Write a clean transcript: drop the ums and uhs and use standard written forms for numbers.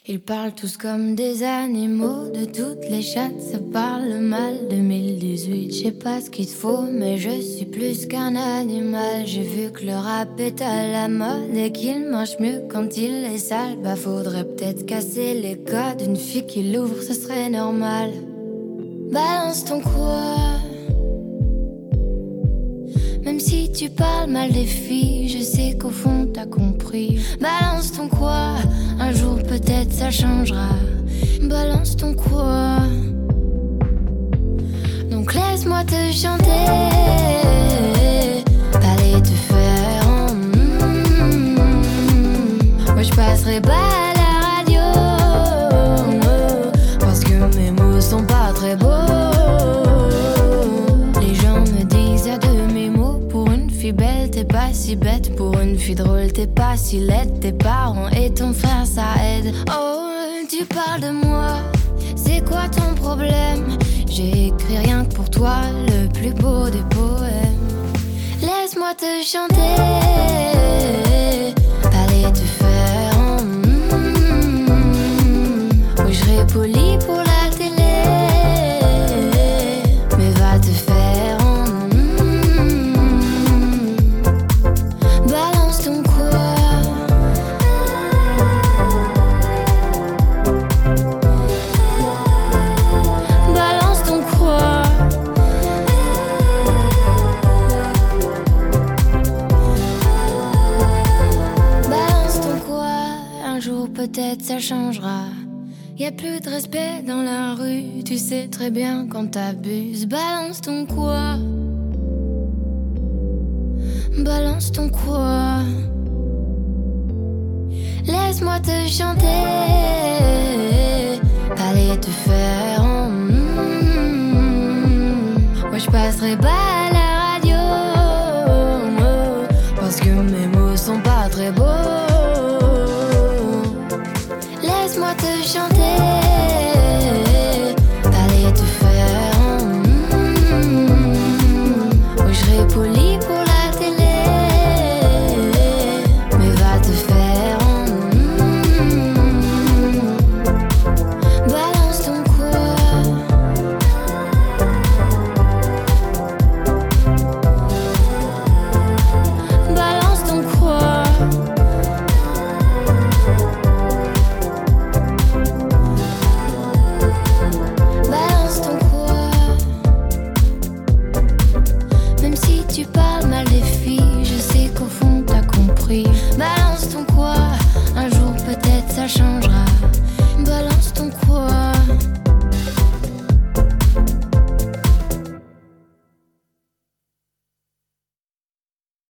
Ils parlent tous comme des animaux, de toutes les chattes, ça parle mal. 2018, je sais pas ce qu'il te faut, mais je suis plus qu'un animal. J'ai vu que le rap est à la mode et qu'il marche mieux quand il est sale. Bah faudrait peut-être casser les codes, une fille qui l'ouvre, ce serait normal. Balance ton quoi. Même si tu parles mal des filles, je sais qu'au fond t'as compris. Balance ton quoi, un jour peut-être ça changera. Balance ton quoi. Donc laisse-moi te chanter, aller te faire Moi je passerai pas à la radio, parce que mes mots sont pas très beaux. Les gens me disent à demi-mot, pour une fille belle t'es pas si bête, pour une fille drôle t'es pas si laide. Tes parents et ton frère ça aide. Oh, tu parles de moi, c'est quoi ton problème? J'ai écrit rien que pour toi, le plus beau des poèmes. Laisse-moi te chanter, aller te faire Oui, je serai poli pour la télé, mais va te faire Balance ton quoi. Balance ton quoi. Balance ton quoi. Un jour peut-être ça changera. Y'a plus de respect dans la rue, tu sais très bien quand t'abuses. Balance ton quoi. Balance ton quoi. Laisse-moi te chanter, aller te faire Moi je passerai pas à la radio, parce que mes mots sont pas très beaux. Laisse-moi te chanter, aller te faire Oui, je serai poli pour la télé, mais va te faire Balance ton quoi. Balance ton quoi. Balance ton quoi. Même si tu parles mal des filles, je sais qu'au fond t'as compris. Balance ton quoi, un jour peut-être ça changera.